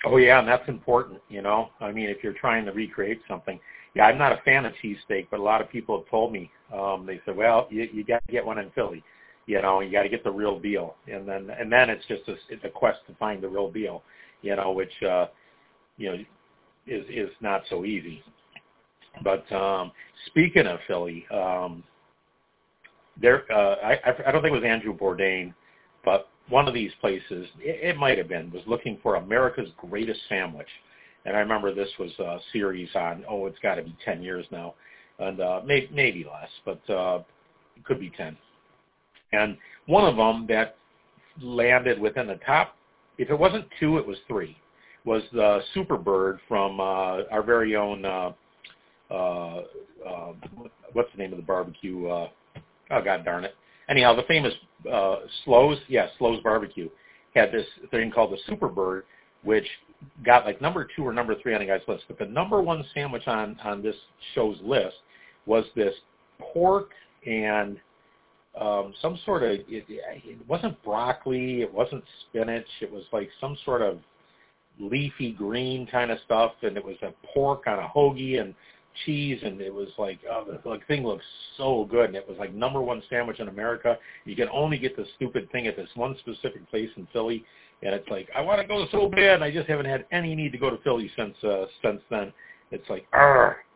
Oh yeah, and that's important, you know. I mean, if you're trying to recreate something, yeah, I'm not a fan of cheesesteak, but a lot of people have told me, they said, well, you got to get one in Philly, you know, you got to get the real deal, and then it's just it's a quest to find the real deal, you know, which you know is not so easy. But speaking of Philly, there I don't think it was Andrew Bourdain, but one of these places, it might have been, was looking for America's Greatest Sandwich. And I remember this was a series on, it's got to be 10 years now, and maybe less, but it could be 10. And one of them that landed within the top, if it wasn't 2, it was 3, was the Superbird from our very own, what's the name of the barbecue? Oh, God darn it. Anyhow, the famous Slows Barbecue had this thing called the Superbird, which got like number 2 or number 3 on the guy's list. But the number 1 sandwich on this show's list was this pork and some sort of, it wasn't broccoli, it wasn't spinach, it was like some sort of leafy green kind of stuff, and it was a pork on a hoagie and cheese, and it was like, the thing looked so good, and it was like number 1 sandwich in America. You can only get this stupid thing at this one specific place in Philly, and it's like, I want to go so bad, and I just haven't had any need to go to Philly since then. It's like,